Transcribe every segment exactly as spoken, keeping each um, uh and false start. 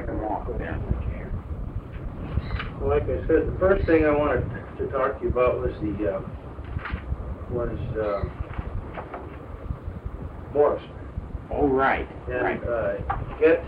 come off there. Well, like I said, the first thing I wanted to talk to you about was the uh, was uh, Morris. Oh, right, And right. uh, get,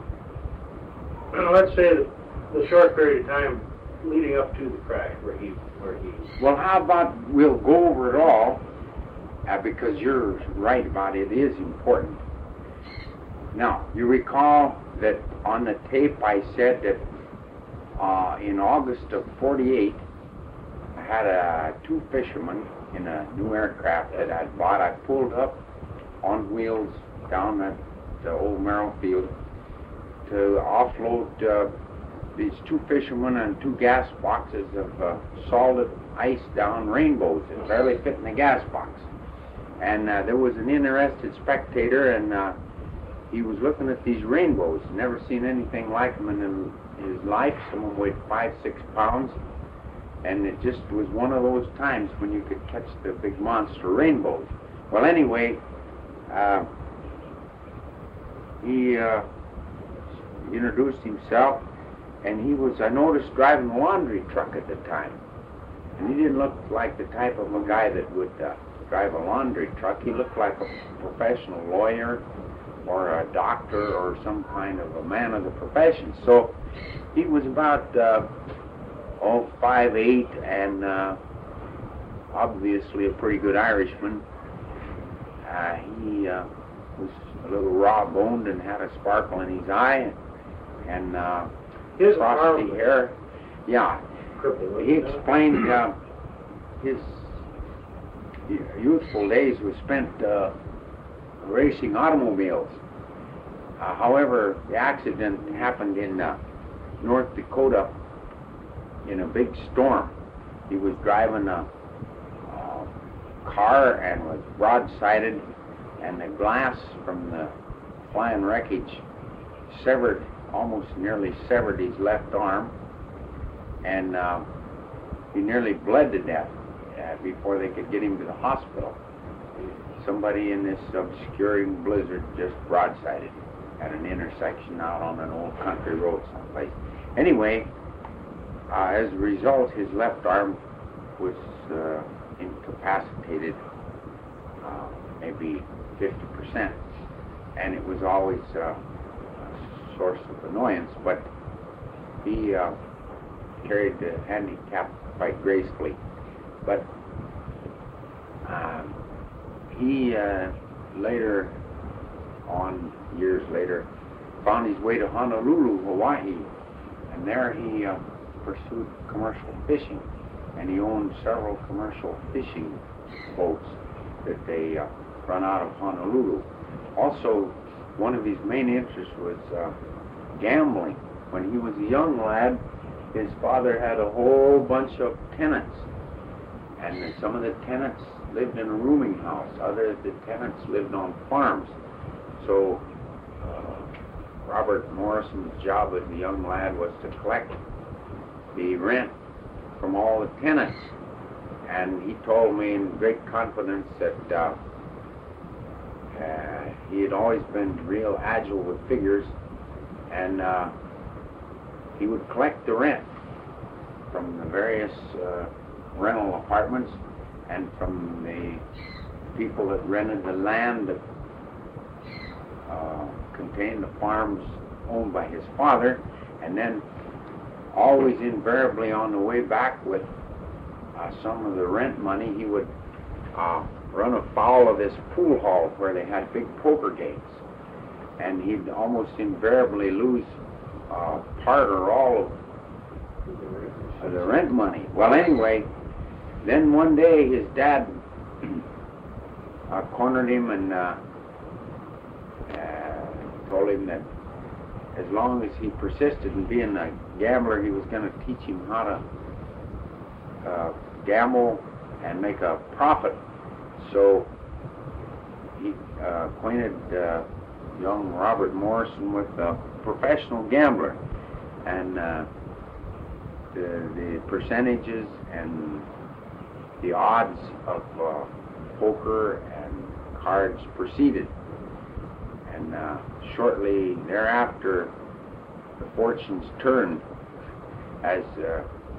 let's say, the, the short period of time leading up to the crash where he, where he. Well, how about we'll go over it all, uh, because you're right about it, it is important. Now, you recall that on the tape I said that uh, in August of forty-eight, I had uh, two fishermen in a new aircraft that I'd bought. I pulled up on wheels down at the old Merrill Field to offload uh, these two fishermen and two gas boxes of uh, salted ice down rainbows that barely fit in the gas box. And uh, there was an interested spectator, and uh, he was looking at these rainbows. Never seen anything like them in his life. Some of them weighed five, six pounds. And it just was one of those times when you could catch the big monster rainbows. Well, anyway, uh, he uh, introduced himself, and he was, I noticed, driving a laundry truck at the time. And he didn't look like the type of a guy that would uh, drive a laundry truck. He looked like a professional lawyer or a doctor or some kind of a man of the profession. So he was about uh, oh, five eight, and uh, obviously a pretty good Irishman. Uh, he uh, was a little raw-boned and had a sparkle in his eye, and uh, His frosty arm- hair. Yeah. Crippled, He wasn't it? explained uh, his youthful days were spent uh, racing automobiles. Uh, however, the accident happened in uh, North Dakota in a big storm. He was driving a, a car and was broadsided, and the glass from the flying wreckage severed, almost nearly severed his left arm, and uh, he nearly bled to death uh, before they could get him to the hospital. Somebody in this obscuring blizzard just broadsided him at an intersection out on an old country road someplace. Anyway, uh, as a result, his left arm was uh, incapacitated, uh, maybe fifty percent, and it was always uh, a source of annoyance, but he uh, carried the handicap quite gracefully. But um, he uh, later on, years later, found his way to Honolulu, Hawaii, and there he uh, pursued commercial fishing, and he owned several commercial fishing boats that they uh, run out of Honolulu. Also, one of his main interests was uh, gambling. When he was a young lad, his father had a whole bunch of tenants, and some of the tenants lived in a rooming house. Other of the tenants lived on farms. So uh, Robert Morrison's job as a young lad was to collect the rent from all the tenants. And he told me in great confidence that uh, uh, he had always been real agile with figures, and uh, he would collect the rent from the various uh, rental apartments and from the people that rented the land that uh, contained the farms owned by his father, and then always invariably on the way back with uh, some of the rent money, he would uh, run afoul of this pool hall where they had big poker games, and he'd almost invariably lose uh, part or all of the rent money. Well, anyway, then one day his dad uh, cornered him and uh, uh, told him that as long as he persisted in being a gambler, he was going to teach him how to uh, gamble and make a profit. So he uh, acquainted uh, young Robert Morrison with a professional gambler, and uh, the, the percentages and the odds of uh, poker and cards proceeded. And uh, shortly thereafter, the fortunes turned as uh,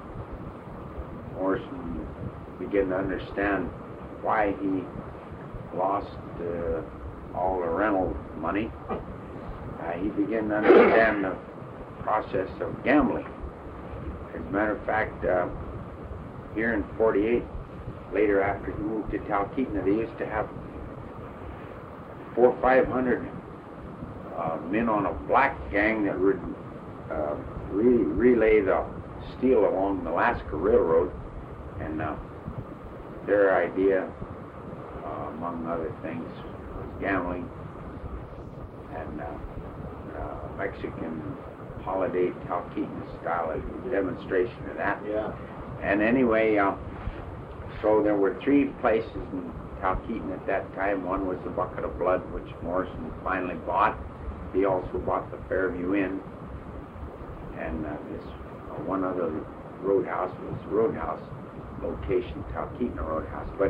Morrison began to understand why he lost uh, all the rental money. Uh, he began to understand the process of gambling. As a matter of fact, uh, here in forty-eight, later after he moved to Talkeetna, they used to have four or five hundred uh, men on a black gang that would uh, re relay the steel along the Alaska Railroad, and uh, their idea, uh, among other things, was gambling and uh, uh, Mexican holiday Talkeetna style, a demonstration of that. Yeah. And anyway, uh, so there were three places in Talkeetna at that time. One was the Bucket of Blood, which Morrison finally bought. He also bought the Fairview Inn, and uh, this uh, one other roadhouse was Roadhouse location, Talkeetna Roadhouse. But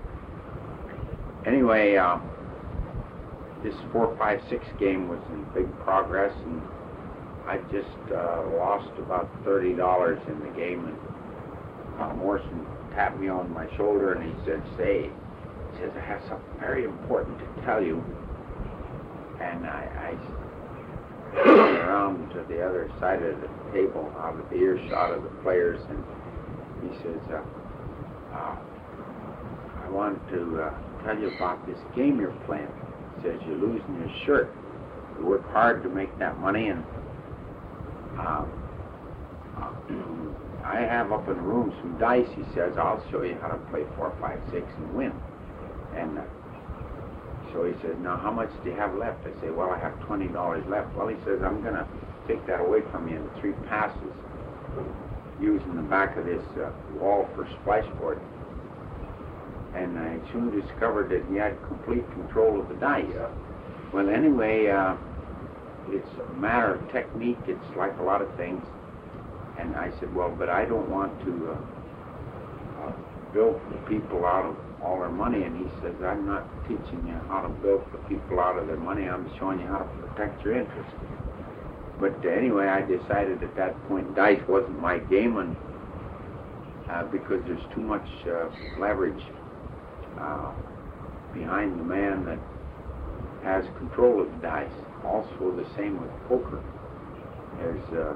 anyway, uh, this four, five, six game was in big progress, and I just uh, lost about thirty dollars in the game, and uh, Morrison tapped me on my shoulder and he said, "Say," he says, "I have something very important to tell you." And I, I turned around to the other side of the table, out of the earshot of the players, and he says, uh, uh, "I want to uh, tell you about this game you're playing." He says, "You're losing your shirt. You work hard to make that money, and uh, uh, I have up in the room some dice," he says. "I'll show you how to play four, five, six and win." And uh, so he says, "Now how much do you have left?" I say, "Well, I have twenty dollars left." "Well," he says, "I'm going to take that away from you in three passes, using the back of this uh, wall for splashboard." And I soon discovered that he had complete control of the dice. Well, anyway, uh, it's a matter of technique. It's like a lot of things. And I said, "Well, but I don't want to uh, uh, bilk the people out of all their money." And he says, "I'm not teaching you how to bilk the people out of their money. I'm showing you how to protect your interest." But uh, anyway, I decided at that point dice wasn't my game, and uh, because there's too much uh, leverage uh, behind the man that has control of the dice. Also the same with poker. There's uh,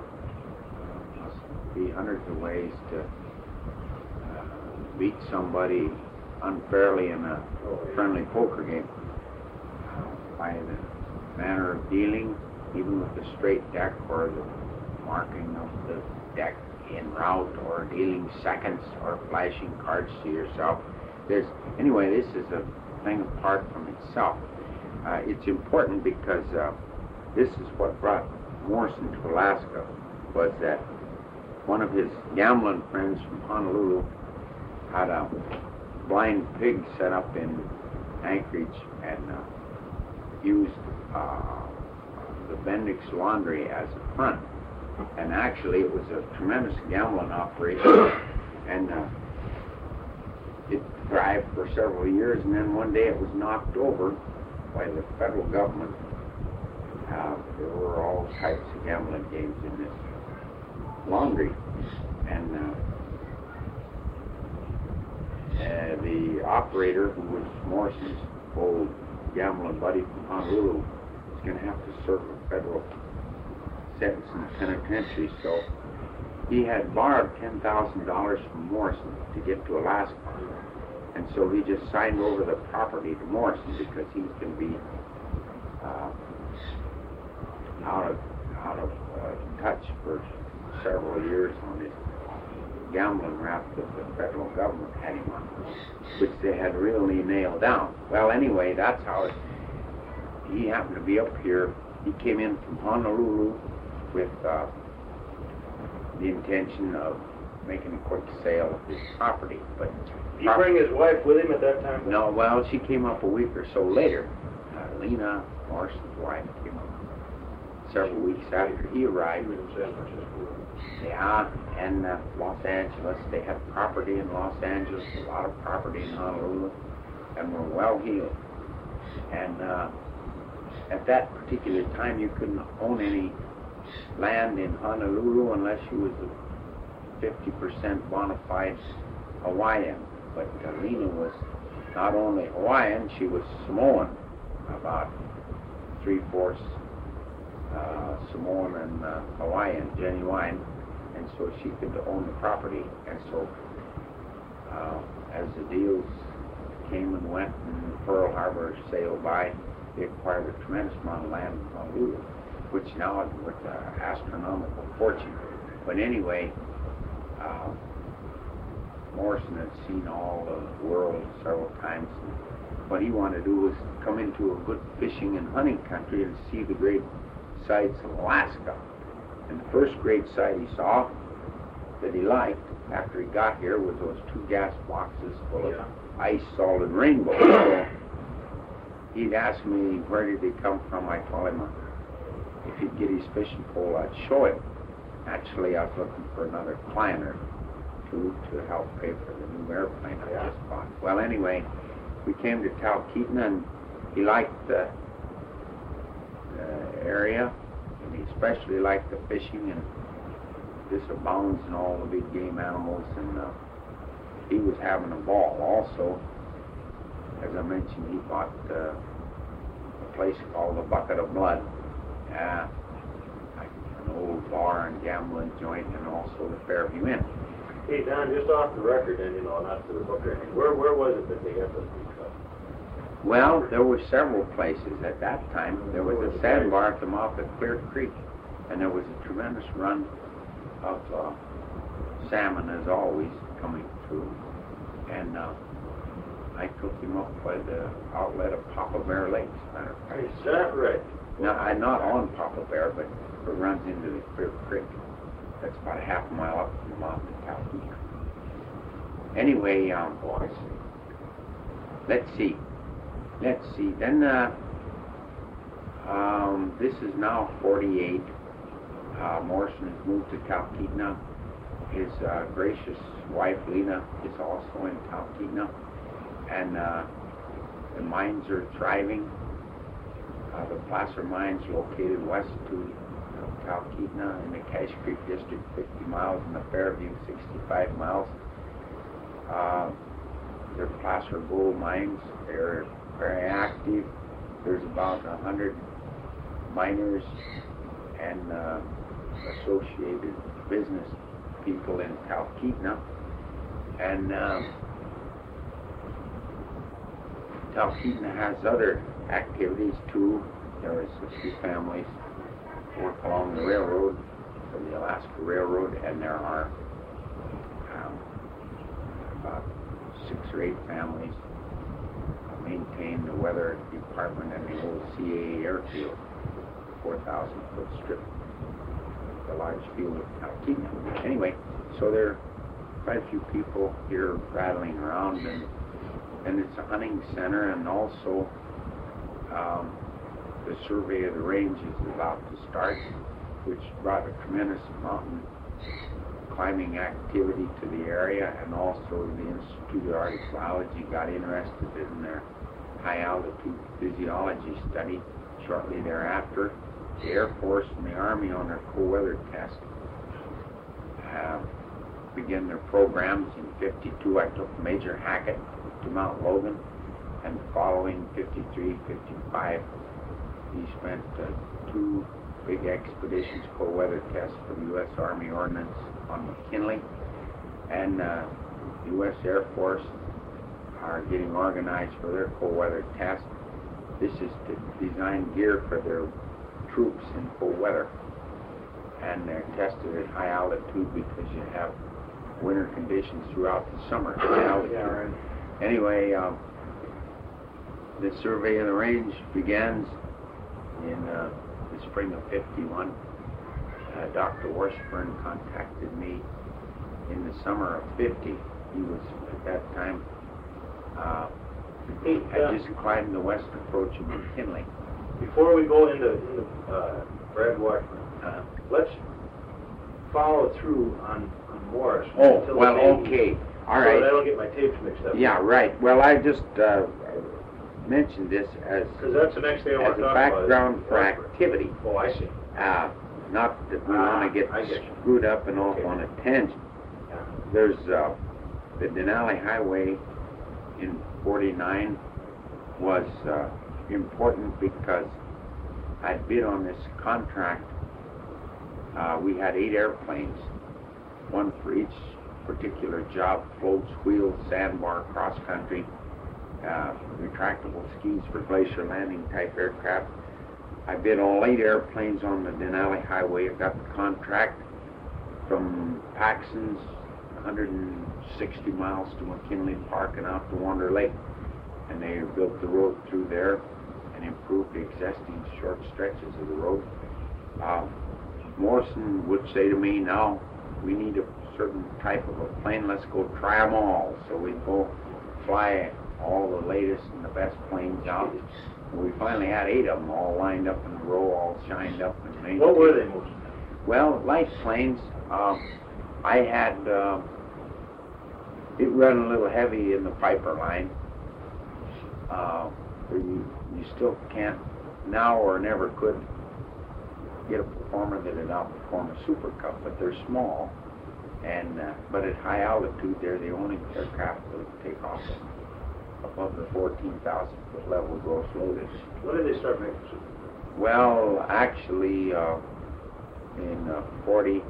must be hundreds of ways to uh, beat somebody unfairly in a friendly poker game. Uh, by the manner of dealing, even with the straight deck or the marking of the deck in route, or dealing seconds, or flashing cards to yourself. There's, anyway, this is a thing apart from itself. Uh, it's important because uh, this is what brought Morrison to Alaska, was that one of his gambling friends from Honolulu had a blind pig set up in Anchorage and uh, used uh, the Bendix Laundry as a front. And actually it was a tremendous gambling operation, and uh, it thrived for several years, and then one day it was knocked over by the federal government. Uh, there were all types of gambling games in this laundry, and uh, uh, the operator, who was Morrison's old gambling buddy from Honolulu, was going to have to serve a federal sentence in the penitentiary, so he had borrowed ten thousand dollars from Morrison to get to Alaska. And so he just signed over the property to Morrison because he was going to be uh, out of out of uh, touch for several years on this gambling rap that the federal government had him on, which they had really nailed down. Well, anyway, that's how it, he happened to be up here. He came in from Honolulu with uh, the intention of making a quick sale of his property, but Did he bring his wife with him at that time? no. Well, she came up a week or so later. Uh, Lena Morrison's wife came up several weeks after he arrived. In San Francisco. Yeah, and uh, Los Angeles. They had property in Los Angeles, a lot of property in Honolulu, and were well heeled. And uh, at that particular time, you couldn't own any land in Honolulu unless she was a fifty percent bona fide Hawaiian. But uh, Lena was not only Hawaiian, she was Samoan, about three-fourths uh, Samoan and uh, Hawaiian, genuine, and so she could own the property. And so uh, as the deals came and went and Pearl Harbor sailed by, they acquired a tremendous amount of land in Honolulu, which now is worth an astronomical fortune. But anyway, uh, Morrison had seen all the world several times. And what he wanted to do was come into a good fishing and hunting country and see the great sights of Alaska. And the first great sight he saw that he liked after he got here was those two gas boxes full of ice, salt, and rainbow. So he'd ask me, where did they come from? I told him, if he'd get his fishing pole, I'd show him. Actually, I was looking for another client or two to help pay for the new airplane I just bought. Well, anyway, we came to Talkeetna, and he liked the uh, area, and he especially liked the fishing, and this abounds in all the big game animals, and uh, he was having a ball. Also, as I mentioned, he bought uh, a place called the Bucket of Blood, uh, an old bar and gambling joint, and also the Fairview Inn. Hey, Don, just off the record, and you know, not to the book or anything, where, where was it that they got those big cups? Well, there were several places at that time. There was a sandbar at the mouth of Clear Creek, and there was a tremendous run of uh, salmon, as always, coming through. And uh, I took him up by the outlet of Papa Bear Lake, as a matter of fact. Is that right? Now, I'm not on Papa Bear, but it runs into the Clear Creek. That's about a half a mile up from the mouth of Talkeetna. Anyway, um, boys, let's see. Let's see. Then, uh, um, this is now forty-eight. Uh, Morrison has moved to Talkeetna. His uh, gracious wife, Lena, is also in Talkeetna. And uh, the mines are thriving. Uh, the Placer Mines, located west to Talkeetna in the Cache Creek District, fifty miles, and the Fairview, sixty-five miles. Uh, they're Placer Gold Mines. They're very active. There's about a hundred miners and uh, associated business people in Talkeetna. And uh, Talkeetna has other activities too. There is a few families work along the railroad, for the Alaska Railroad, and there are um, about six or eight families maintain the weather department and the old C A A airfield, four thousand foot strip, the large field of Talkeetna. Anyway, so there are quite a few people here rattling around, and, and it's a hunting center, and also um, the survey of the range is about to start, which brought a tremendous mountain climbing activity to the area, and also the Institute of Arctic Biology got interested in their high altitude physiology study shortly thereafter. The Air Force and the Army, on their cold weather test, uh, began their programs in fifty-two. I took Major Hackett to Mount Logan, and the following fifty-three, fifty-five, he spent uh, two big expeditions, cold weather tests for the U S Army Ordnance on McKinley, and uh, the U S Air Force are getting organized for their cold weather test. This is to design gear for their troops in cold weather, and they're tested at high altitude because you have winter conditions throughout the summer at high altitude. Yeah, right. Anyway, um, the survey of the range begins in uh, the spring of fifty-one. Uh, Doctor Washburn contacted me in the summer of fifty. He was at that time uh, Hey, had uh, just climbed the west approach of McKinley. Before we go into, into uh, Brad Washburn, Uh, let's follow through on, on Morris. oh, until the well, Navy, okay, all so that I right. don't get my tapes mixed up. Yeah, right. Well, I just uh, mentioned this as Because that's the next thing I want as to a talk about. is background for Washburn. activity. Oh, I see. Uh, not that we Ah, want to get I get you. screwed up and off Okay. on a tangent. Yeah. There's uh, the Denali Highway in forty-nine was uh, important because I bid on this contract. Uh, we had eight airplanes, one for each particular job: floats, wheels, sandbar, cross country, uh, retractable skis for glacier landing type aircraft. I bid all eight airplanes on the Denali Highway. I got the contract from Paxson's, one hundred sixty miles to McKinley Park and out to Wonder Lake. And they built the road through there and improved the existing short stretches of the road. Uh, Morrison would say to me, now we need a certain type of a plane, let's go try them all. So we'd go fly all the latest and the best planes out. And we finally had eight of them all lined up in a row, all shined up and maintained. What were they most? Well, light planes, uh, I had, uh, it run a little heavy in the Piper line. Uh, you, you still can't now or never could get a performer that would outperform a Super Cub, but they're small. And uh, but at high altitude, they're the only aircraft that will take off above the fourteen thousand foot level gross loaded. When did they start making Super? Well, actually, uh, in uh, forty-eight,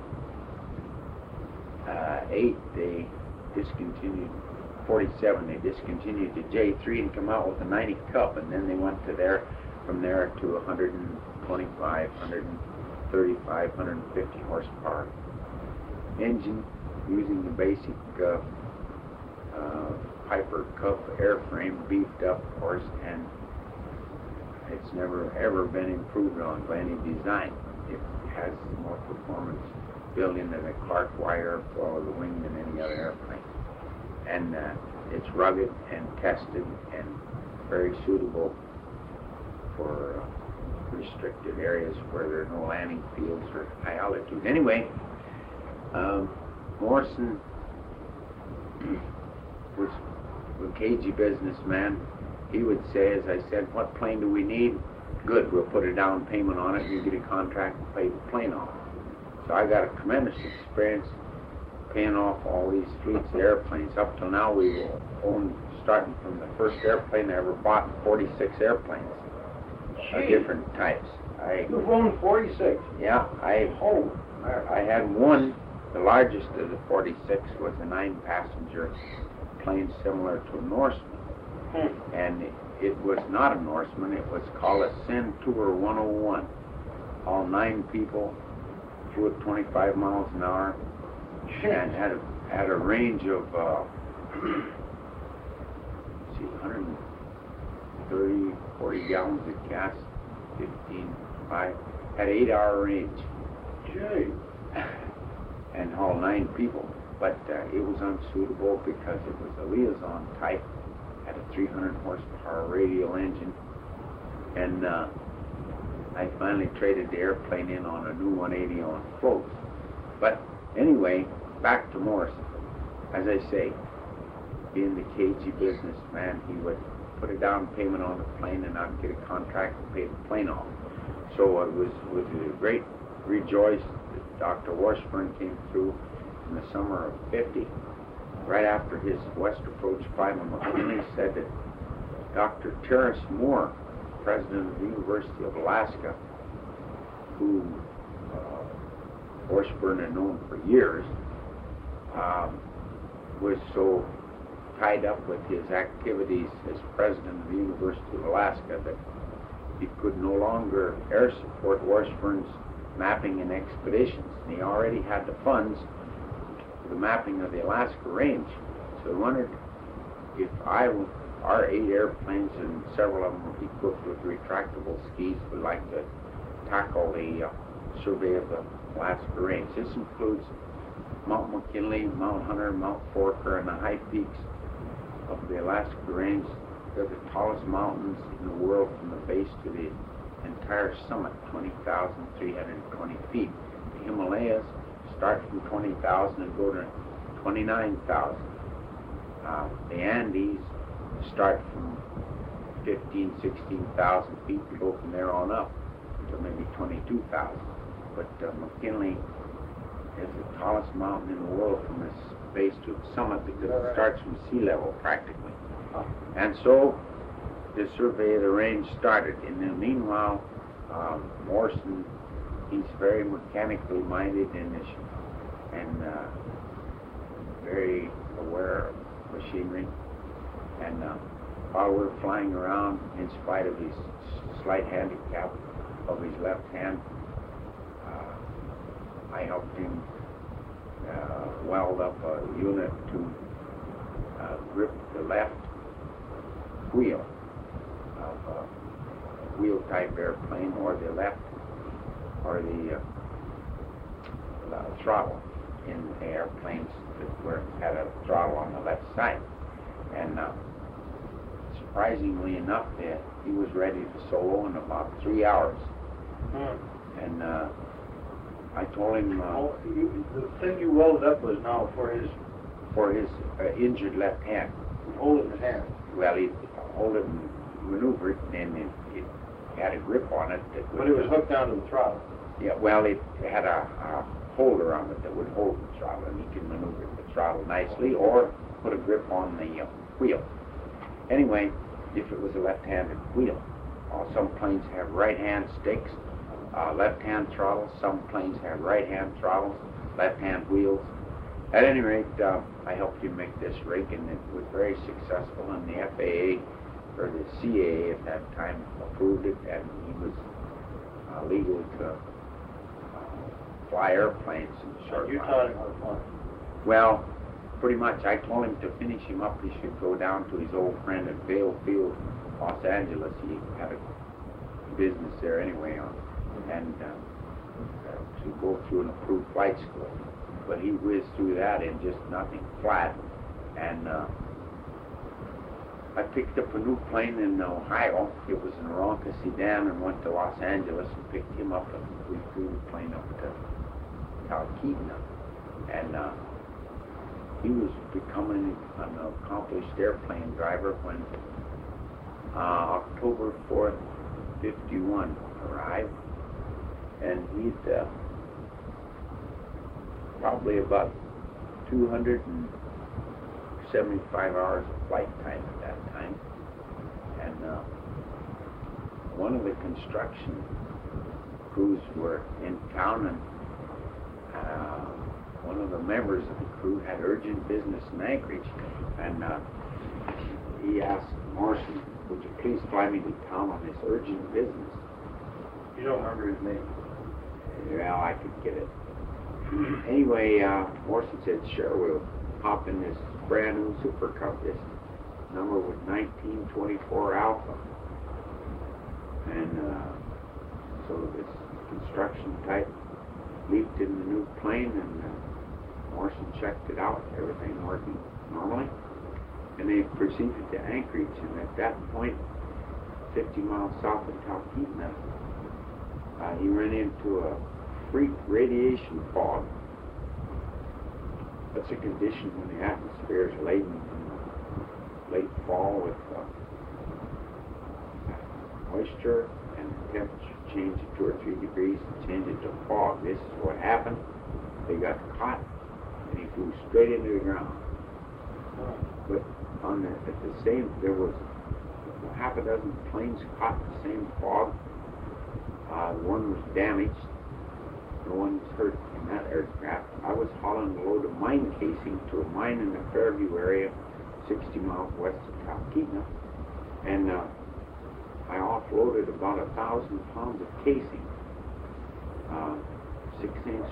they discontinued, forty-seven, they discontinued the J three and come out with the ninety Cub, and then they went to there, from there to one hundred twenty-five, one hundred thirty-five, one hundred fifty horsepower engine using the basic uh, uh, Piper Cub airframe, beefed up, of course, and it's never ever been improved on by any design. It has more performance built into the Clark wire for the wing than any other airplane. And uh, it's rugged and tested and very suitable for uh, restricted areas where there are no landing fields or high altitude. Anyway, um, Morrison was a cagey businessman. He would say, as I said, what plane do we need? Good, we'll put a down payment on it and you get a contract and pay the plane off. So I got a tremendous experience paying off all these fleets of airplanes. Up till now we've owned, starting from the first airplane I ever bought, forty-six airplanes of Gee. different types. I, You've owned forty-six. yeah, I, Oh, I had one, the largest of the forty-six was a nine passenger plane similar to a Norseman. hmm. And it, it was not a Norseman, it was called a Centaur one oh one. All nine people flew at twenty-five miles an hour and had a, had a range of, uh, let's see, one hundred thirty, forty gallons of gas, fifteen, five, had eight hour range. Gee. And hauled nine people. But uh, it was unsuitable because it was a liaison type, had a three hundred horsepower radial engine, and uh, I finally traded the airplane in on a new one eighty on floats. But anyway, back to Morrison. As I say, being the cagey businessman, he would put a down payment on the plane and I'd get a contract to pay the plane off. So it was, was a great rejoice that Doctor Washburn came through in the summer of fifty, right after his west approach final McKinley, said that Doctor Terrence Moore, president of the University of Alaska, who uh, Washburn had known for years, um, was so tied up with his activities as president of the University of Alaska that he could no longer air support Washburn's mapping and expeditions. And he already had the funds for the mapping of the Alaska range. So I wondered if I, our eight airplanes and several of them were equipped with retractable skis, would like to tackle the uh, survey of the Alaska range. This includes Mount McKinley, Mount Hunter, Mount Forker, and the high peaks of the Alaska range. They're the tallest mountains in the world from the base to the entire summit, twenty thousand three hundred twenty feet. The Himalayas start from twenty thousand and go to twenty-nine thousand. Uh, the Andes start from fifteen, sixteen thousand feet and go from there on up to maybe twenty-two thousand. but uh, McKinley is the tallest mountain in the world from its base to its summit because it starts from sea level practically. And so the survey of the range started. In the meanwhile, um, Morrison, he's very mechanically minded and, is, and uh, very aware of machinery. And uh, while we're flying around, in spite of his slight handicap of his left hand, uh, I helped him uh, weld up a unit to uh, grip the left wheel of a wheel-type airplane, or the left, or the, uh, the throttle in the airplanes that were had a throttle on the left side. And uh, surprisingly enough, uh, he was ready to solo in about three hours. Hmm. And uh, I told him uh, oh, you, the thing you welded up was now for his for his uh, injured left hand. Hold it in his hand. Well, he hold it and maneuver it, and it, it had a grip on it. That but it was hooked down to the throttle. Yeah, well, it had a, a holder on it that would hold the throttle, and he could maneuver the throttle nicely, or put a grip on the uh, wheel. Anyway, if it was a left-handed wheel, uh, some planes have right-hand sticks, uh, left-hand throttles. Some planes have right-hand throttles, left-hand wheels. At any rate, uh, I helped him make this rig, and it was very successful, and the F A A, or the C A A at that time, approved it, and he was uh, legal to uh, fly airplanes in short You run. taught him how to fly. Well, pretty much. I told him to finish him up, he should go down to his old friend at Vail Field, Los Angeles. He had a business there anyway, on, and uh, uh, to go through an approved flight school. But he whizzed through that in just nothing, flat. And uh, I picked up a new plane in Ohio. It was an Aeronca sedan, and went to Los Angeles and picked him up, and we flew the plane up to Talkeetna. And uh, he was becoming an accomplished airplane driver when uh, October fourth, fifty-one arrived, and he'd uh, probably about two hundred seventy-five hours of flight time at that time. And uh, one of the construction crews were in town, and uh, one of the members of the crew had urgent business in Anchorage, and uh, he asked Morrison, would you please fly me to town on this urgent business? You don't remember his name? Well, I could get it. Anyway, uh, Morrison said, sure, we'll hop in this brand new Super Cub. This number was nineteen twenty-four Alpha. And uh, so this construction type leaped in the new plane, and uh, Morrison checked it out, everything working normally. And they proceeded to Anchorage, and at that point, fifty miles south of Talkeetna, uh, he ran into a freak radiation fog. That's a condition when the atmosphere is laden in the late fall with uh, moisture, and the temperature changed to two or three degrees and changed it to fog. This is what happened. They got caught, and he flew straight into the ground. But on the, at the same, there was half a dozen planes caught in the same fog. Uh, one was damaged. No one was hurt in that aircraft. I was hauling a load of mine casing to a mine in the Fairview area, sixty miles west of Talkeetna, and uh, I offloaded about a thousand pounds of casing, uh, six-inch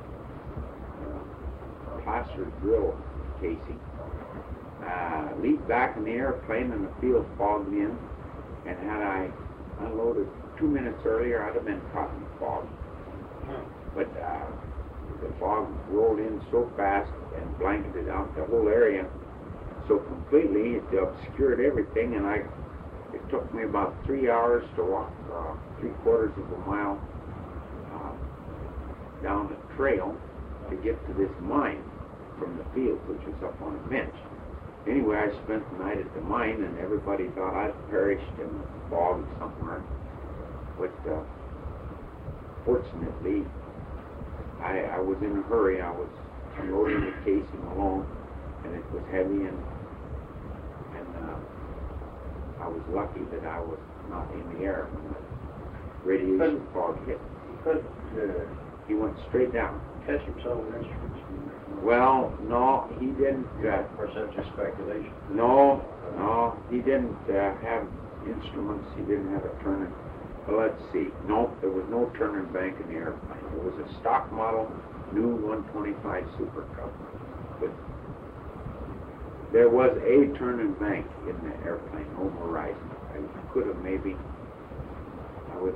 uh, plaster drill casing. Uh, leaped back in the airplane, and the field fogged in, and had I unloaded two minutes earlier, I'd have been caught in the fog. But uh, the fog rolled in so fast and blanketed out the whole area so completely, it obscured everything, and I it took me about three hours to walk uh, three quarters of a mile uh, down the trail to get to this mine from the field, which was up on a bench. Anyway, I spent the night at the mine, and everybody thought I'd perished in the fog somewhere. But uh, fortunately, I was in a hurry. I was unloading the casing alone, and it was heavy, and and uh, I was lucky that I was not in the air when the radiation fog hit. He couldn't uh, He went straight down. catch himself with instruments. Well, no, he didn't. Uh, Or such a speculation. no, no, he didn't uh, have instruments. He didn't have a turning. Well, let's see. No, there was no turning bank in the airplane. It was a stock model, new one twenty-five Super Cub. But there was a turning bank in the airplane, no horizon. I could have maybe. I would.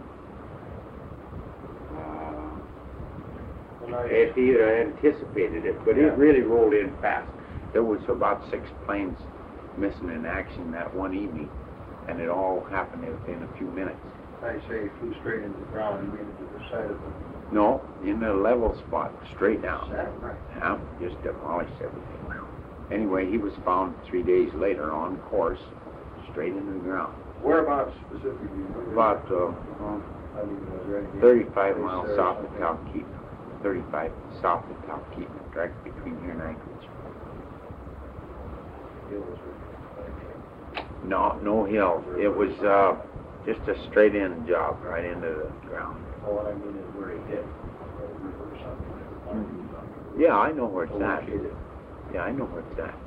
Uh, Well, now If he had anticipated it, but Yeah. it really rolled in fast. There was about six planes missing in action that one evening, and it all happened within a few minutes. I say he flew straight into the ground. He made it to the side of the No, in a level spot, straight down. sat. Right. Yeah, just demolished everything. Anyway, he was found three days later on course, straight into the ground. Whereabouts specifically? About uh, uh, I mean, was there any thirty-five place miles there or south of something? Talkeetna. thirty-five south of Talkeetna, direct between here and Anchorage. It was right. No, no hill. It was uh, just a straight-in job, right into the ground. Well, what I mean is where he hit. Or something. Yeah, I know where it's at. Located. Yeah, I know where it's at.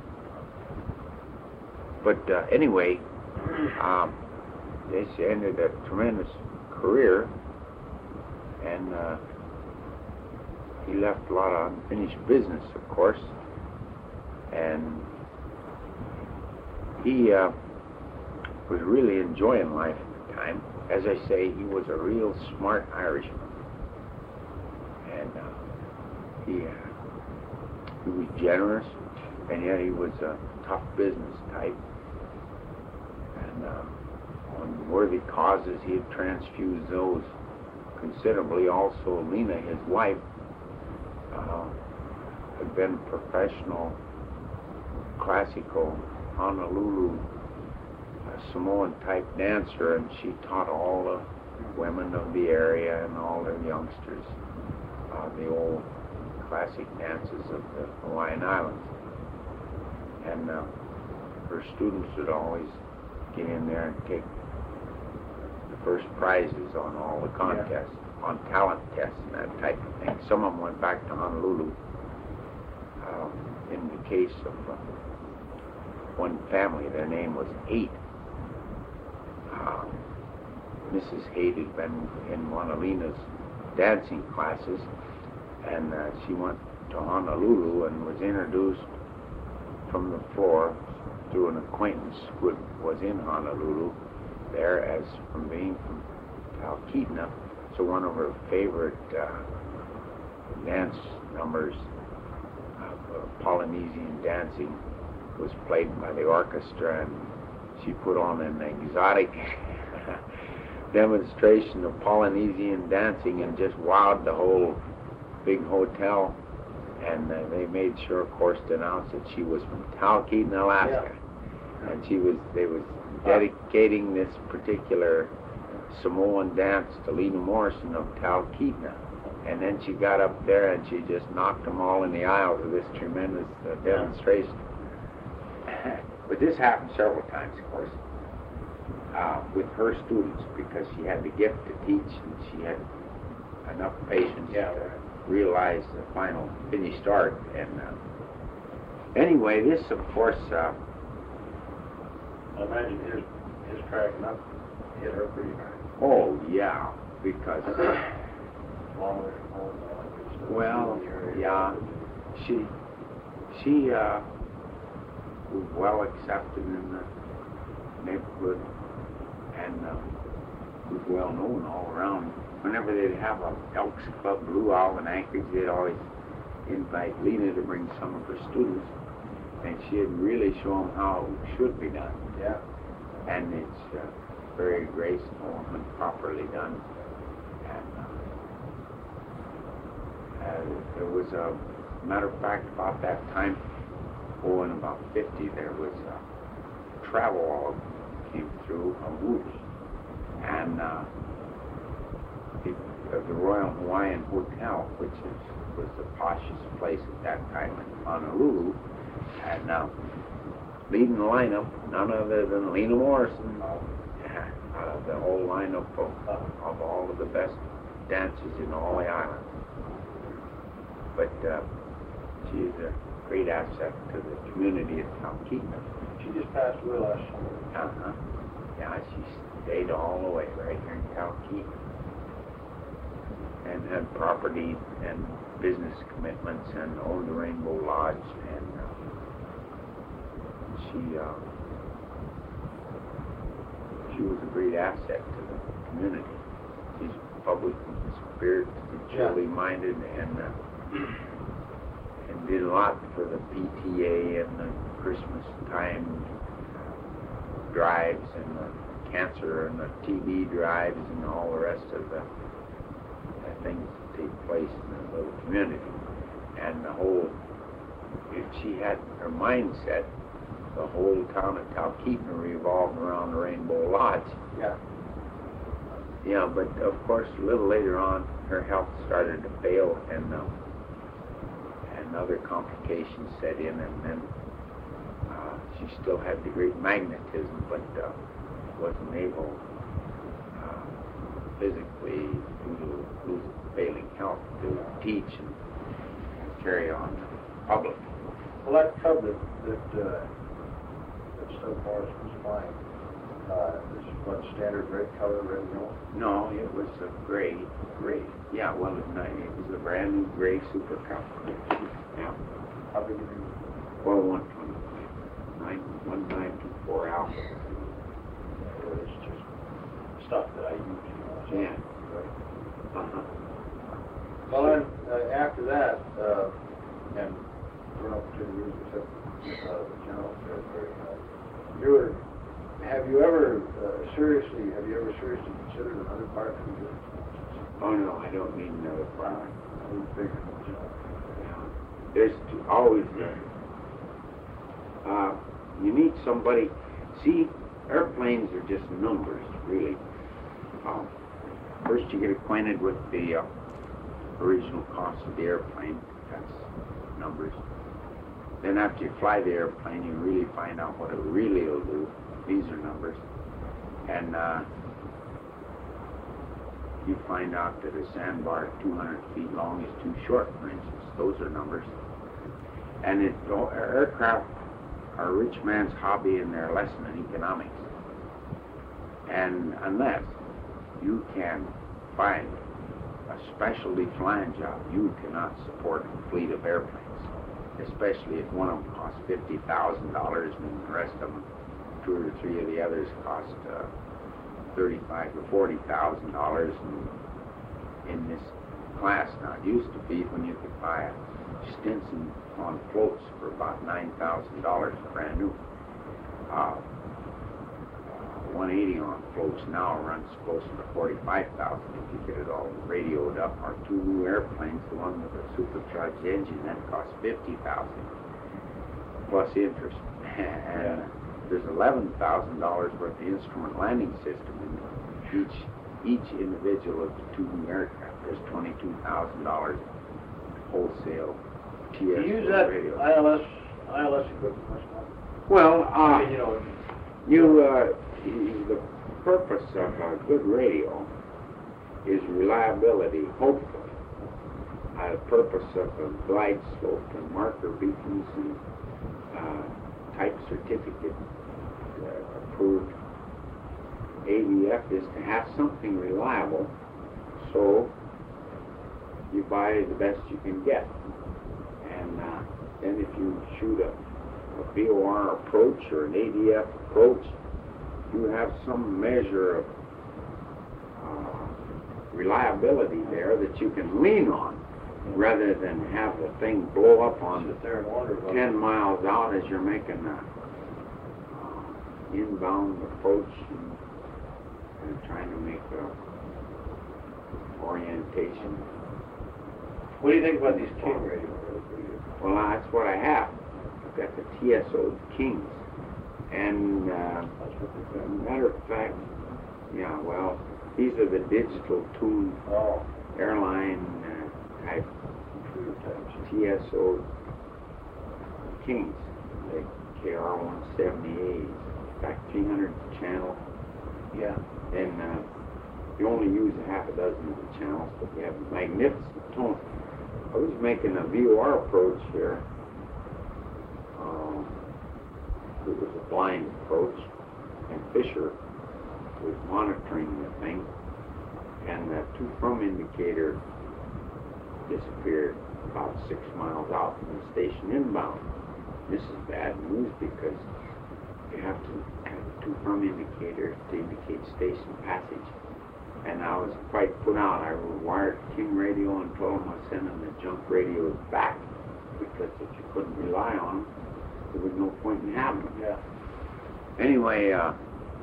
But uh, anyway, um, this ended a tremendous career, and uh, he left a lot of unfinished business, of course, and he uh, was really enjoying life at the time. As I say, he was a real smart Irishman, and uh, he uh, he was generous, and yet he was a tough business type. And uh, on worthy causes, he had transfused those considerably. Also, Lena, his wife, uh, had been a professional classical Honolulu uh, Samoan type dancer, and she taught all the women of the area and all their youngsters uh, the old classic dances of the Hawaiian Islands. And uh, her students would always get in there and take the first prizes on all the contests, yeah. on talent tests and that type of thing. Some of them went back to Honolulu. Uh, in the case of uh, one family, their name was Eight. Uh, Missus Haight had been in one of Lena's dancing classes, and uh, she went to Honolulu and was introduced from the floor through an acquaintance who was in Honolulu there as from being from Talkeetna. So one of her favorite uh, dance numbers of uh, Polynesian dancing was played by the orchestra, and she put on an exotic demonstration of Polynesian dancing and just wowed the whole big hotel. And uh, they made sure, of course, to announce that she was from Talkeetna, Alaska. Yeah. And she was, they was dedicating this particular Samoan dance to Lena Morrison of Talkeetna. And then she got up there and she just knocked them all in the aisles with this tremendous uh, demonstration. But this happened several times, of course, uh, with her students, because she had the gift to teach and she had enough patience yeah. to realize the final finished art. And uh, anyway, this, of course, uh, I imagine his his cracking up hit her pretty hard. Oh yeah, because Long way from home, uh, well, yeah, she she uh, was well accepted in the neighborhood and uh, was well known all around. Whenever they'd have a Elks Club Blue Owl in Anchorage, they'd always invite Lena to bring some of her students, and she'd really show them how it should be done. Yeah. And it's uh, very graceful and properly done. And uh, uh, there was a matter of fact about that time, oh, in about fifty, there was a travel log came through a movie, and uh, it, uh, the Royal Hawaiian Hotel, which is was the poshest place at that time in Honolulu. And now, leading the lineup, none other than Lena Morrison, uh, the whole lineup of, of all of the best dances in all the islands. But uh, she's a great asset to the community of Talkeetna. She just passed away last summer. Uh-huh. Yeah, she stayed all the way right here in Talkeetna. And had property and business commitments and owned the Rainbow Lodge. And uh, she uh, she was a great asset to the community. She's public spirit, sincerely minded, and uh, and did a lot for the P T A and the Christmas time drives and the cancer and the T B drives and all the rest of the things that take place in the little community. And the whole, if she had her mindset, the whole town of Talkeetna revolved around the Rainbow Lodge. Yeah. Yeah, but of course, a little later on, her health started to fail, and uh, and other complications set in, and then uh, she still had the great magnetism, but uh, wasn't able uh, physically, due to losing failing health, to teach and carry on public. Well, that tub that, that, uh, that Stub Morris was flying, uh, is what, standard red color, red and yellow? No, it was a gray, gray. Yeah, well, it was a brand new gray Super Cup. Yeah. How big is it? Well, one twenty, nine, one nine two four alpha. It's just stuff that I use, you know. So, Yeah. right. Uh-huh. Well, then, uh, after that, uh, and we're not to use except uh, the general territory, uh, you were, have you ever uh, seriously, have you ever seriously considered another part of your Oh, no, I don't need another flower. a little bigger, you know? Yeah. There's t- always, uh, uh, you need somebody, see, airplanes are just numbers, really. Um, first you get acquainted with the uh, original cost of the airplane, that's numbers. Then after you fly the airplane, you really find out what it really will do. These are numbers. And uh, you find out that a sandbar two hundred feet long is too short, for instance. Those are numbers. And it, oh, aircraft are a rich man's hobby and they're a lesson in economics. And unless you can find a specialty flying job, you cannot support a fleet of airplanes, especially if one of them costs fifty thousand dollars and the rest of them, two or three of the others, cost uh, thirty-five to forty thousand dollars in, in this class. Now, it used to be when you could buy a Stinson on floats for about nine thousand dollars, brand new. Uh, one eighty on floats now runs closer to forty-five thousand if you get it all radioed up. Our two new airplanes, the one with a supercharged engine, that costs fifty thousand plus interest. And Yeah. there's eleven thousand dollars worth of instrument landing system in each each individual of the two new aircraft. There's twenty-two thousand dollars wholesale T S You use that radio. I L S, I L S equipment much more? Well, I uh, mean, you know, you, uh, the purpose of a good radio is reliability, hopefully. Uh, the purpose of a glide slope and marker beacons and uh, type certificate uh, approved A V F is to have something reliable, so you buy the best you can get. And uh, then if you shoot a, a B O R approach or an A D F approach, you have some measure of uh, reliability there that you can lean on, rather than have the thing blow up on sit there and wonder about ten miles out as you're making a uh, inbound approach and, and trying to make a orientation. What do you think about these King radios? Well, that's what I have. I've got the T S O Kings. And uh, That's what they're as a doing. matter of fact, yeah, well, these are the digital tuned Oh, airline uh, type types. T S O Kings, like K R one seventy-eight, got three hundred channels, Yeah. and uh, you only use a half a dozen of the channels, but you have magnificent tone. I was making a V O R approach here. Um, it was a blind approach, and Fisher was monitoring the thing, and the two from indicator disappeared about six miles out from the station inbound. This is bad news because you have to have a two from indicator to indicate station passage. And I was quite put out. I wired King Radio and told him I was sending the junk radios back because if you couldn't rely on them, there was no point in having them. Yeah. Anyway, uh,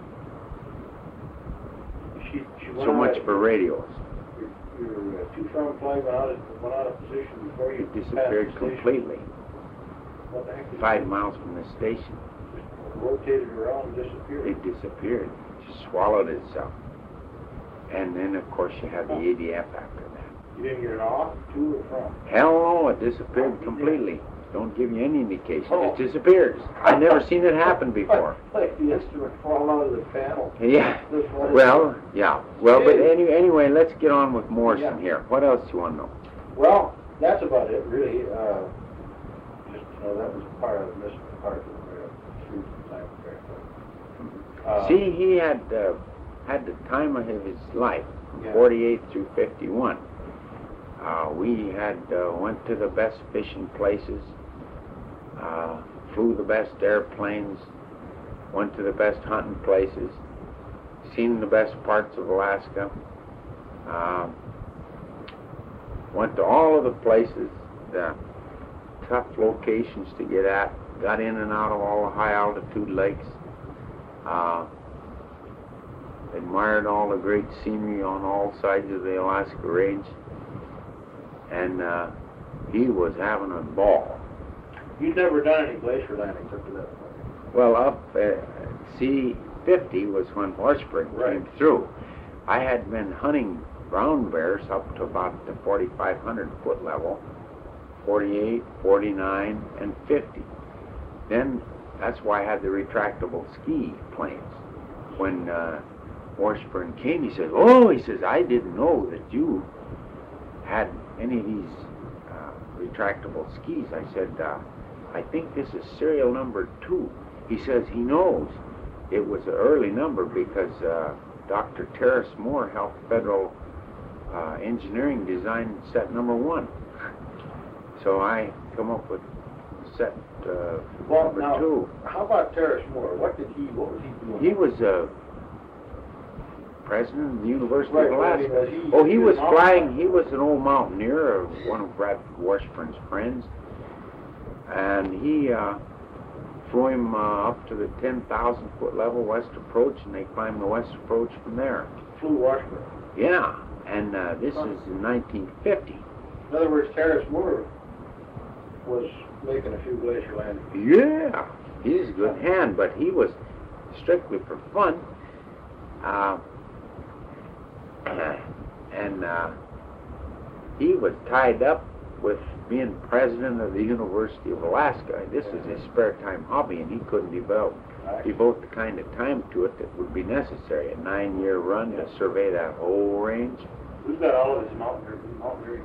She, she went so out much of- for radios. Your, your uh, two-front flag went out, of, went out of position before you It disappeared passed the station. completely, What the heck? did five you- miles from the station. Just rotated around and disappeared. It disappeared, just swallowed itself. And then, of course, you had the A D F after that. You didn't get it off, to or from? Hell no, it disappeared completely. Don't give you any indication. Oh. It disappears. I've never seen it happen before. Like the instrument fall out of the panel. Yeah. That's what it Well, is. yeah. Well, but Hey. any, anyway, let's get on with Morrison Yeah. here. What else do you want to know? Well, that's about it, really. Uh, just, you know, that was part of this part of the through the time period. Uh, See, he had uh, had the time of his life, from Yeah. forty-eight through fifty-one. Uh, we had uh, went to the best fishing places, uh, flew the best airplanes, went to the best hunting places, seen the best parts of Alaska, uh, went to all of the places, the tough locations to get at, got in and out of all the high altitude lakes, uh, admired all the great scenery on all sides of the Alaska Range, and uh, he was having a ball. You'd never done any glacier landings up to that point. Well, up uh, C fifty was when Washburn Right. came through. I had been hunting brown bears up to about the forty-five hundred foot level, forty-eight, forty-nine, and fifty. Then that's why I had the retractable ski planes. When uh, Washburn came, he says, "Oh," he says, "I didn't know that you had any of these uh, retractable skis." I said, uh, "I think this is serial number two." He says he knows it was an early number because uh, Doctor Terrace Moore helped Federal uh, Engineering design set number one. So I come up with set uh, Well, number now, two. how about Terrace Moore? What did he, what was he doing? He was uh, president of the University Right, of but I mean, Alaska. was he- Oh, he he was was an flying. officer? He was an old mountaineer, uh, one of Brad Washburn's friends, and he uh, flew him uh, up to the ten thousand foot level west approach, and they climbed the west approach from there. Flew Washburn. Yeah, and uh, this is in nineteen fifty. In other words, Terrace Moore was making a few glacier landings. Yeah, he's a good hand, but he was strictly for fun. Uh, and uh, he was tied up with being president of the University of Alaska. This is his spare time hobby, and he couldn't develop, devote the kind of time to it that would be necessary. A nine-year run to survey that whole range. Who's got all of his mountaineering? mountaineering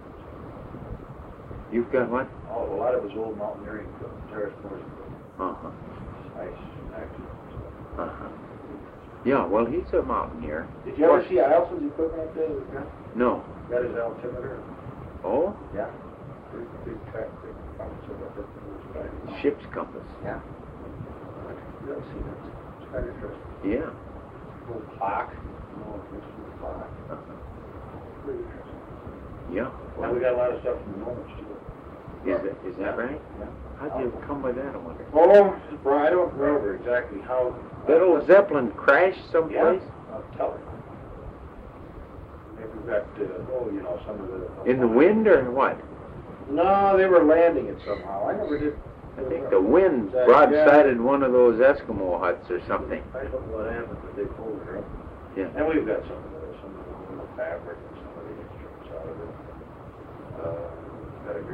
You've got what? all, a lot of his old mountaineering equipment, Terrace Moore's equipment. Uh-huh. Ice, accidents. Uh-huh. Yeah, well, he's a mountaineer. Did you ever see Iselson's equipment up there? That guy? No. Got his altimeter? Oh? Yeah. Big, big track, big compass up there. Ship's compass. Yeah. You ever see that? It's kind of interesting. Yeah. Little clock. No, it's just a little clock. Uh-huh. Pretty interesting. Yeah. Now we got a lot of stuff from the moments too. Is that, is that right? Yeah. How'd you come by that, I wonder? Oh, Brian, I don't remember exactly how. That old Zeppelin crashed someplace? Yeah, I'll tell you. Maybe we've got, uh, oh, you know, some of the. In the wind or what? No, they were landing it somehow. I never did. I think the wind That- broadsided one of those Eskimo huts or something. I don't know what happened, but they pulled it up. Yeah. And we've got some of the, some of the little fabric and some of the instruments out of it. Uh, got a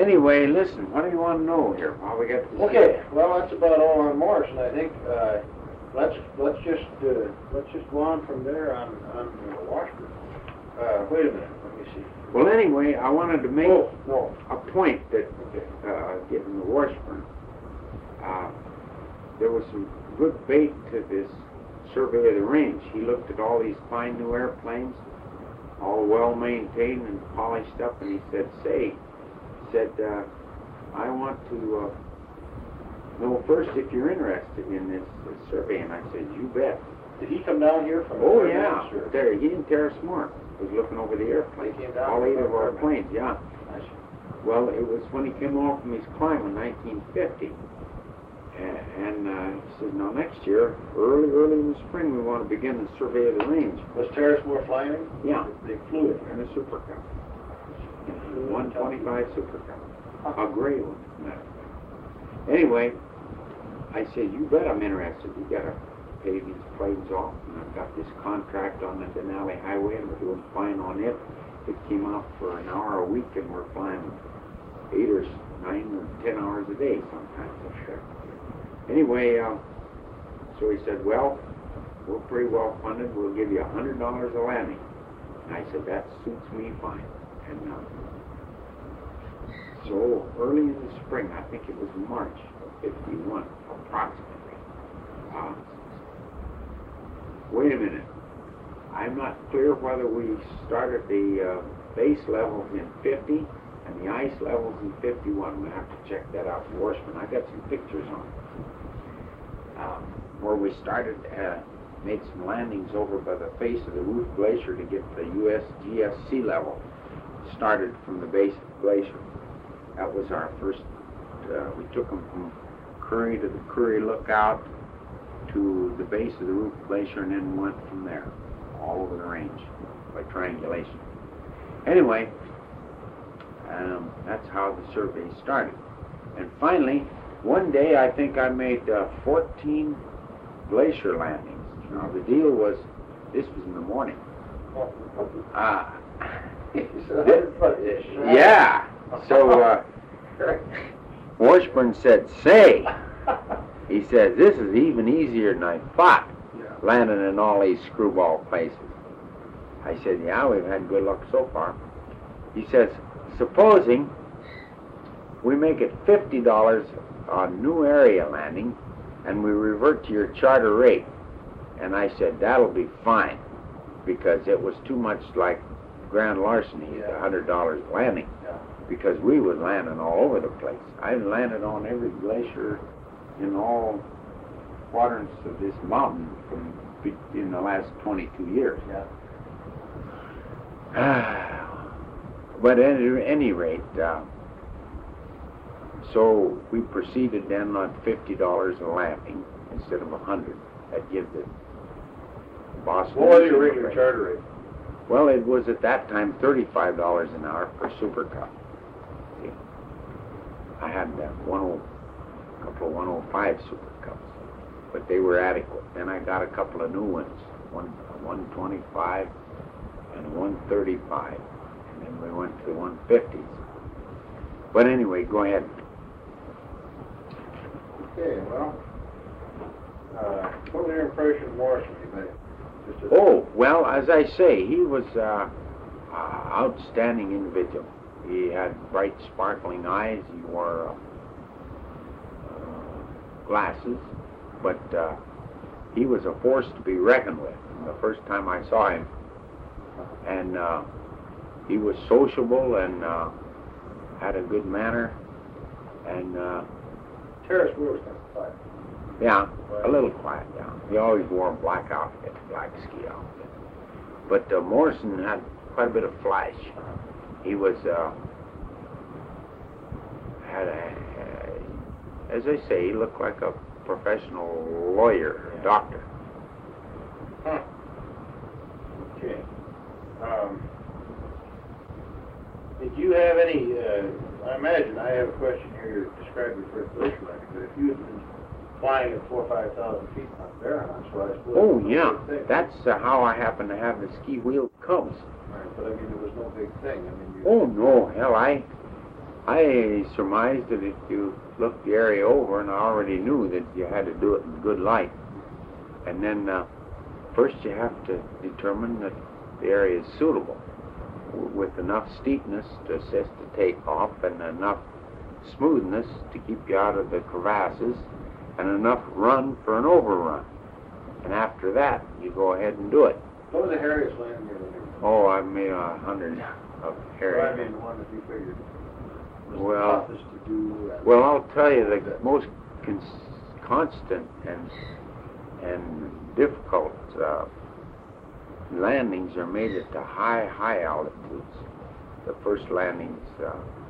Anyway, listen, what do you want to know here? While we got this. Okay, well, that's about all on Morrison, I think. Uh, let's let's just uh, let's just go on from there on on uh, Washburn. Uh, wait a minute, let me see. Well, anyway, I wanted to make Oh, no. a point that, Okay. uh, getting the Washburn, uh, there was some good bait to this survey of the range. He looked at all these fine new airplanes, all well maintained and polished up, and he said, say, he said, uh, I want to uh, know first if you're interested in this, this survey. And I said, you bet. Did he come down here from? Oh, Fairbanks, yeah. or- There, he didn't tear us more. He was looking over the airplanes. He came down All from eight of our Fairbanks. planes, yeah. I see. Well, it was when he came off from his climb in nineteen fifty. And, and uh, he said, now next year, early, early in the spring, we want to begin the survey of the range. Was Terrace-Moore flying him? Yeah. They flew it. And a Super Cup. one twenty-five Super Cup. A gray one, as a matter of fact. Anyway, I said, you bet I'm interested. You got to pay these planes off. And I've got this contract on the Denali Highway, and we're doing fine on it. It came out for an hour a week, and we're flying eight or nine or ten hours a day sometimes up there. Anyway, uh, so he said, well, we're pretty well funded. We'll give you a hundred dollars a landing. And I said, that suits me fine. And uh, so early in the spring, I think it was March of fifty-one, approximately. Uh, wait a minute. I'm not clear whether we started the uh, base levels in fifty and the ice levels in fifty-one. We'll have to check that out for Washburn. I got some pictures on it. Um, where we started, uh, made some landings over by the face of the Ruth Glacier to get the U S G S sea level. Started from the base of the glacier. That was our first, uh, we took them from Curry to the Curry Lookout to the base of the Ruth Glacier, and then went from there all over the range by triangulation. Anyway, um, that's how the survey started. And finally, one day I think I made uh, fourteen glacier landings. Now the deal was, this was in the morning. Uh, yeah. So uh, Washburn said, say, he says, this is even easier than I thought, landing in all these screwball places. I said, yeah, we've had good luck so far. He says, supposing we make it fifty dollars on new area landing and we revert to your charter rate. And I said, that'll be fine, because it was too much like grand larceny, the one hundred dollars landing, Yeah. because we was landing all over the place. I landed on every glacier in all quadrants of this mountain from be- in the last twenty-two years. Yeah. But at any rate, uh, so we proceeded then on fifty dollars a landing instead of a hundred. That gives it Boston. What was your regular charter rate? Well, it was at that time thirty-five dollars an hour for Super Cup. See, I had that one oh, a couple of one oh five Super Cups, but they were adequate. Then I got a couple of new ones, one one twenty-five and one thirty-five, and then we went to the one fifties. But anyway, go ahead. Okay, well, uh, what was your impression of Morrison? Just a- Oh, well, as I say, he was uh, uh, outstanding individual. He had bright, sparkling eyes. He wore uh, uh, glasses, but uh, he was a force to be reckoned with the first time I saw him. And uh, he was sociable and uh, had a good manner. And uh, Terrace-Moore was kind of quiet. yeah, a little quiet, yeah. He always wore a black outfit, black ski outfit. But uh, Morrison had quite a bit of flash. He was, uh, had a, uh, as I say, he looked like a professional lawyer, Yeah. doctor. Huh. Okay. Um, did you have any, uh, I imagine, I have a question here, you described your first glacier landing, but if you had been flying at four or five thousand feet on Baranox, so I suppose... Oh, it was no yeah, big thing. that's uh, how I happen to have the ski wheel Cubs. Right, but I mean, there was no big thing. I mean, you... Oh, no, hell, I, I surmised that if you looked the area over, and I already knew that you had to do it in good light, and then uh, first you have to determine that the area is suitable, w with enough steepness to assist the takeoff, and enough smoothness to keep you out of the crevasses, and enough run for an overrun. And after that, you go ahead and do it. What was the hairiest landing you ever made? Oh, I've made a hundred of Well, I areas. mean, the one that you figured was Well, the toughest to do. and- Well, I'll tell you, the most cons constant and and difficult uh, landings are made at the high, high altitudes. The first landings, uh,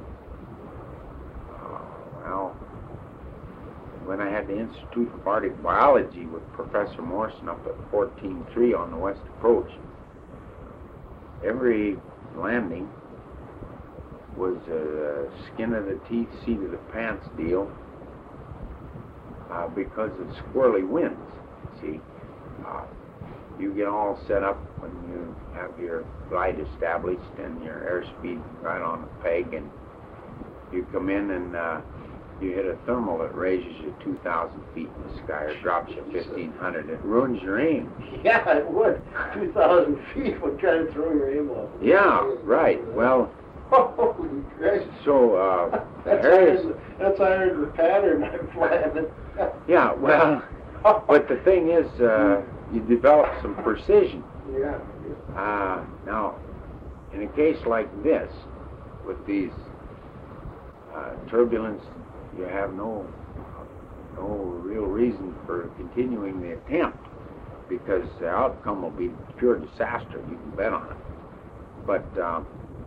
uh, well, when I had the Institute of Arctic Biology with Professor Morrison up at fourteen three on the west approach, every landing was a skin of the teeth, seat of the pants deal uh, because of squirrely winds. See, uh, you get all set up when you have your glide established and your airspeed right on the peg, and you come in and uh, you hit a thermal that raises you two thousand feet in the sky or drops you fifteen hundred. It ruins your aim. Yeah, it would. two thousand feet would try to throw your aim off. Yeah, right. Well, Holy Christ. so uh, That's Harris, iron, that's iron the pattern I'm flying. yeah, well, but the thing is, uh, you develop some precision. Yeah. Uh, now, in a case like this, with these uh, turbulence, you have no no real reason for continuing the attempt, because the outcome will be pure disaster. You can bet on it. But um,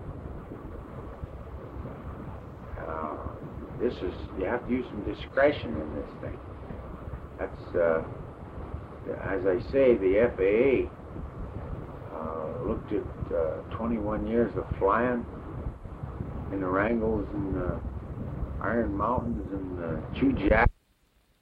uh, this is, you have to use some discretion in this thing. That's, uh, as I say, the F A A uh, looked at uh, twenty-one years of flying in the Wrangles and the Iron Mountains and the Chujak